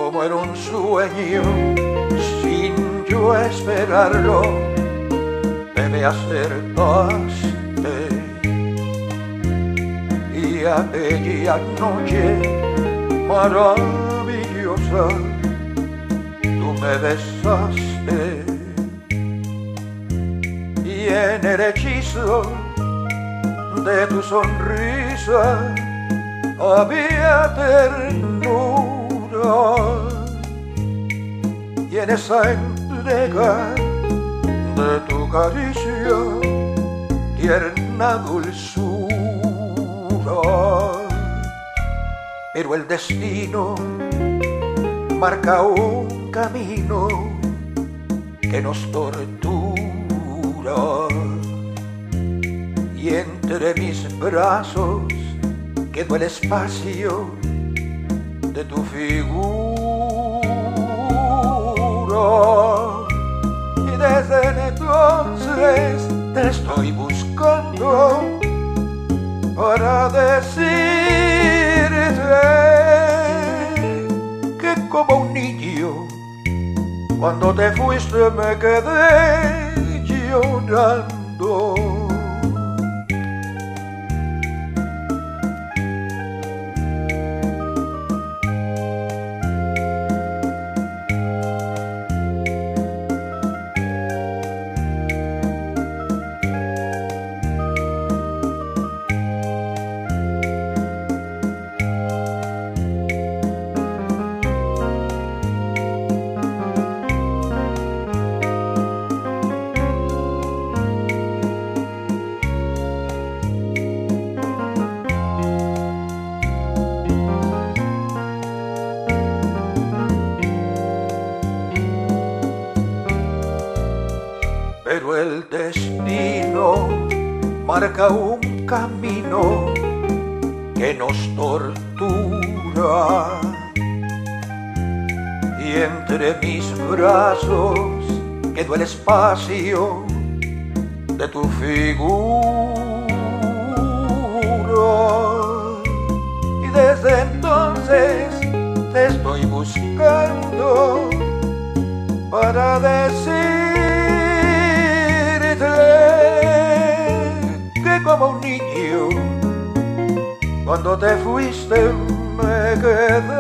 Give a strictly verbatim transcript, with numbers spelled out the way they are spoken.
como en un sueño, sin yo esperarlo, te me acercaste. Y aquella noche maravillosa, tú me besaste. Y en el hechizo de tu sonrisa había ternura, y en esa entrega de tu caricia tierna dulzura. Pero el destino marca un camino que nos tortura, y entre mis brazos quedó el espacio de tu figura. Y desde entonces te estoy buscando para decirte que como un niño, cuando te fuiste me quedé llorando. Pero el destino marca un camino que nos tortura, y entre mis brazos quedó el espacio de tu figura. Y desde entonces te estoy buscando para decir que como un niño, cuando te fuiste me quedé